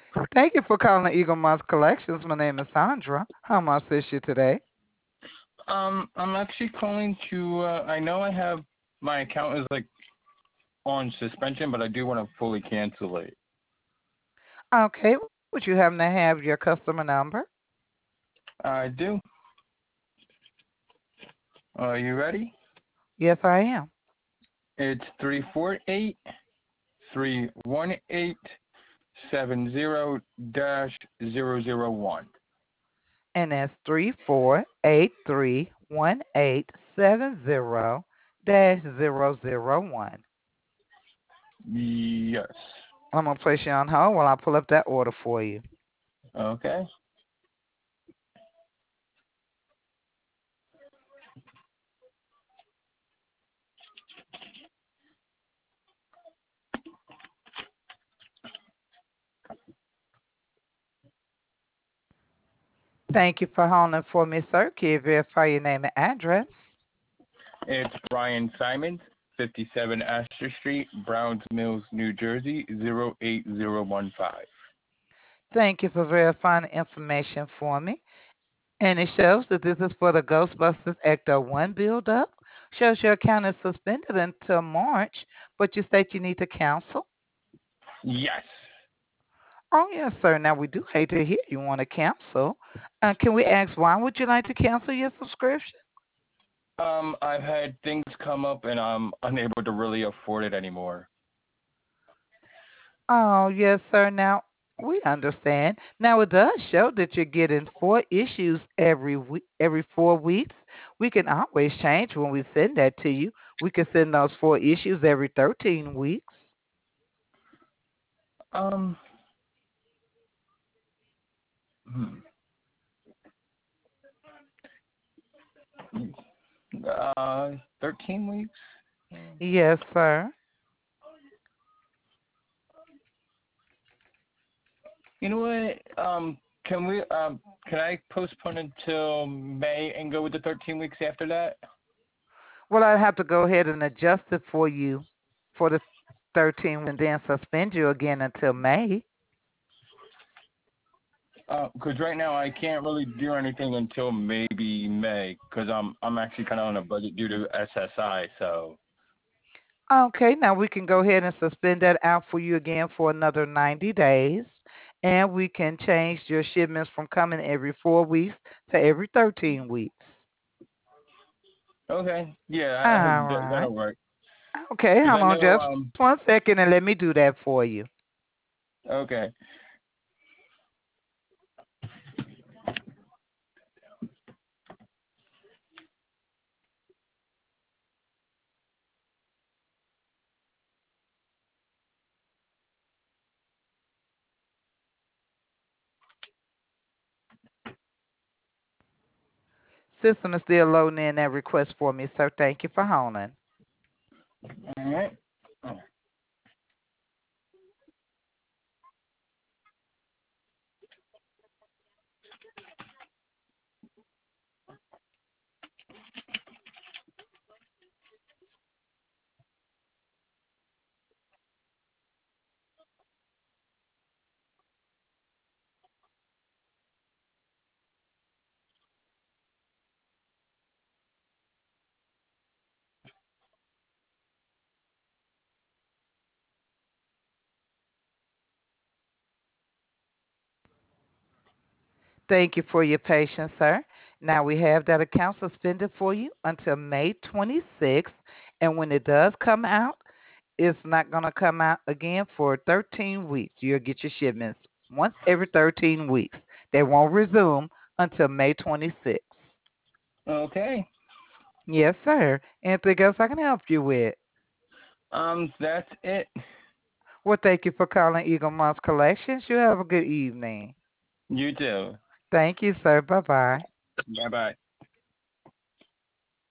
Thank you for calling Eagle Moss Collections. My name is Sandra. How may I assist you today? I'm actually calling to. I know I have my account is like on suspension, but I do want to fully cancel it. Okay, would you happen to have your customer number? I do. Are you ready? Yes, I am. It's 348-318-70-001. And that's 34831870-001. Yes. I'm gonna place you on hold while I pull up that order for you. Okay. Thank you for holding for me, sir. Can you verify your name and address? It's Brian Simons, 57 Astor Street, Browns Mills, New Jersey, 08015. Thank you for verifying the information for me. And it shows that this is for the Ghostbusters Ecto 1 build up. Shows your account is suspended until March, but you state you need to cancel. Yes. Oh, yes, sir. Now, we do hate to hear you want to cancel. Can we ask why would you like to cancel your subscription? I've had things come up and I'm unable to really afford it anymore. Oh, yes, sir. Now, we understand. Now, it does show that you're getting four issues every week, every 4 weeks. We can always change when we send that to you. We can send those four issues every 13 weeks. Um, hmm. 13 weeks? Hmm. Yes, sir. You know what? Can I postpone until May and go with the 13 weeks after that? Well, I'd have to go ahead and adjust it for you for the 13 and then suspend you again until May. Because right now I can't really do anything until maybe May, because I'm actually kind of on a budget due to SSI. So Okay, now we can go ahead and suspend that out for you again for another 90 days. And we can change your shipments from coming every 4 weeks to every 13 weeks. okay, All yeah, right. that'll work. Okay, Because hold I on know just 1 second and let me do that for you. okay. System is still loading in that request for me, sir. Thank you for holding. All right. Thank you for your patience, sir. Now we have that account suspended for you until May 26th. And when it does come out, it's not going to come out again for 13 weeks. You'll get your shipments once every 13 weeks. They won't resume until May 26th. Okay. Yes, sir. Anything else I can help you with? That's it. Well, thank you for calling Eagle Moss Collections. You have a good evening. You too. Thank you, sir. Bye bye. Bye bye.